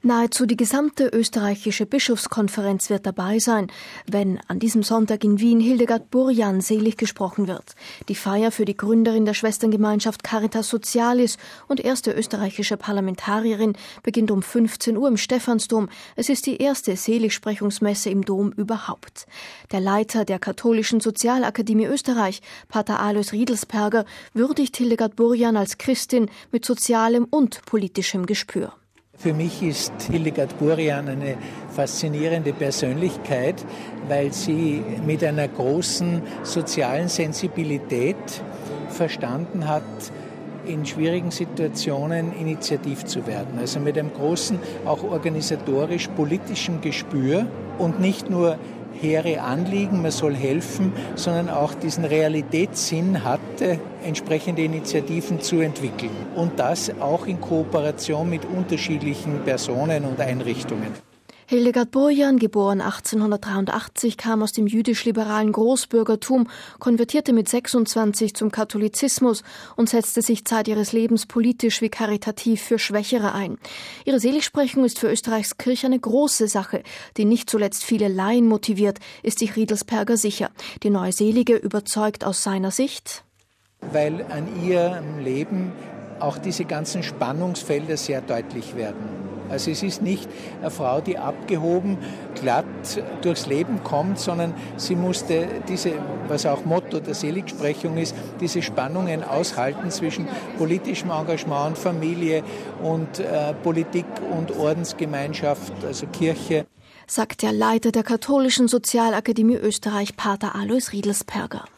Nahezu die gesamte österreichische Bischofskonferenz wird dabei sein, wenn an diesem Sonntag in Wien Hildegard Burjan selig gesprochen wird. Die Feier für die Gründerin der Schwesterngemeinschaft Caritas Socialis und erste österreichische Parlamentarierin beginnt um 15 Uhr im Stephansdom. Es ist die erste Seligsprechungsmesse im Dom überhaupt. Der Leiter der Katholischen Sozialakademie Österreich, Pater Alois Riedelsperger, würdigt Hildegard Burjan als Christin mit sozialem und politischem Gespür. Für mich ist Hildegard Burjan eine faszinierende Persönlichkeit, weil sie mit einer großen sozialen Sensibilität verstanden hat, in schwierigen Situationen initiativ zu werden. Also mit einem großen, auch organisatorisch-politischen Gespür und nicht nur hehre Anliegen, man soll helfen, sondern auch diesen Realitätssinn hatte, entsprechende Initiativen zu entwickeln. Und das auch in Kooperation mit unterschiedlichen Personen und Einrichtungen. Hildegard Burjan, geboren 1883, kam aus dem jüdisch-liberalen Großbürgertum, konvertierte mit 26 zum Katholizismus und setzte sich Zeit ihres Lebens politisch wie karitativ für Schwächere ein. Ihre Seligsprechung ist für Österreichs Kirche eine große Sache, die nicht zuletzt viele Laien motiviert, ist sich Riedelsperger sicher. Die neue Selige überzeugt aus seiner Sicht, weil an ihrem Leben auch diese ganzen Spannungsfelder sehr deutlich werden. Also es ist nicht eine Frau, die abgehoben, glatt durchs Leben kommt, sondern sie musste diese, was auch Motto der Seligsprechung ist, diese Spannungen aushalten zwischen politischem Engagement und Familie und Politik und Ordensgemeinschaft, also Kirche. Sagt der Leiter der Katholischen Sozialakademie Österreich, Pater Alois Riedelsperger.